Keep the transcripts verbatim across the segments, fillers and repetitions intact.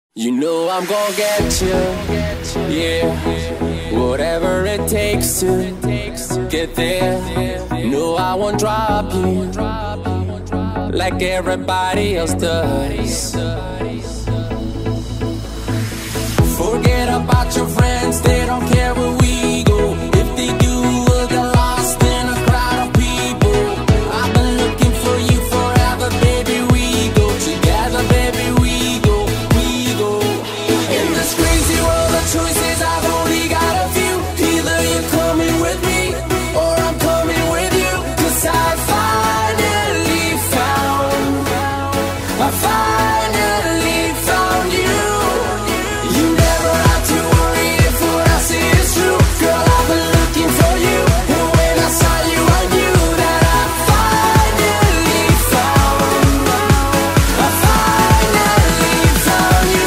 You know I'm gonna get you, yeah. Whatever it takes to get there. No, I won't drop you like everybody else does. Forget about your friends, they don't care where we go. If they do, we'll get lost in a crowd of people. I've been looking for you forever, baby. We go together, baby. We go, we go. In this crazy world of choices, I've only got a few. Either you're coming with me or I'm coming with you. Cause I finally found, I finally found you. You never have to worry if what I say is true. Girl, I've been looking for you, and when I saw you I knew that I finally found, I finally found you.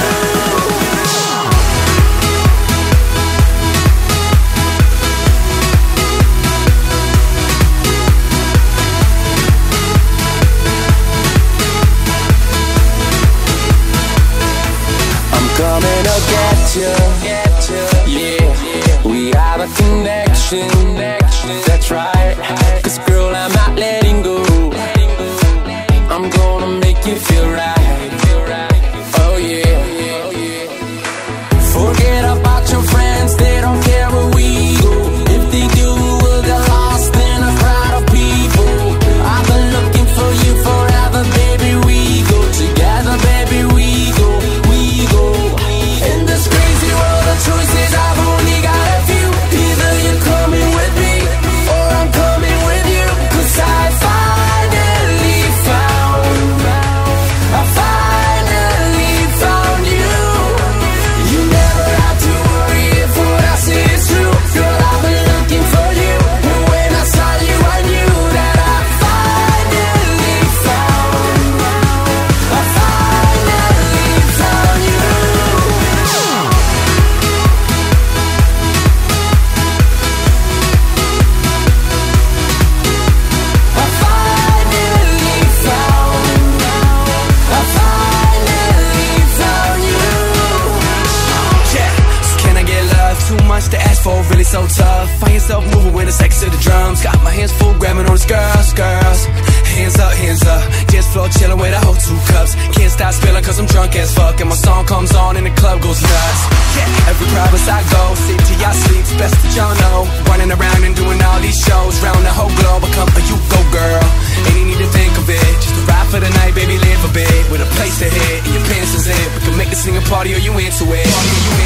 I'm coming to get you, yeah. We have a connection, that's right. Cause girl, I'm not letting go. I'm gonna make you feel right. Oh yeah. Forget about your friends, they don't care where we go. If they do, we'll get lost in a crowd of people. I've been looking for you forever, baby. We go together, baby. We go, we go. In this crazy world of choices, I've only got a few. Either you're coming with me or I'm coming with you. Cause I finally found, I finally found you. You never have to worry if what I say is true. Girl, I've been looking for you, and when I saw you I knew that I finally found, I finally found you. I finally found, I finally found you. Yeah, so can I get love? Too much to ask for, really so tough. Find yourself moving with the sex to the drums. Got my hands full, grabbing on the girls, girls. Hands up, hands up. Dance floor chilling with a whole two cups. Can't stop spilling cause I'm drunk as fuck. And my song comes on and the club goes nuts. Yeah, every province I go, see to y'all sleep, best that y'all know. Running around and doing all these shows round the whole globe. I come for you, go girl. Ain't you need to think of it. Just a ride for the night, baby, live a bit. With a place to hit and your pants is in. We can make a singing party or you into it. Party or you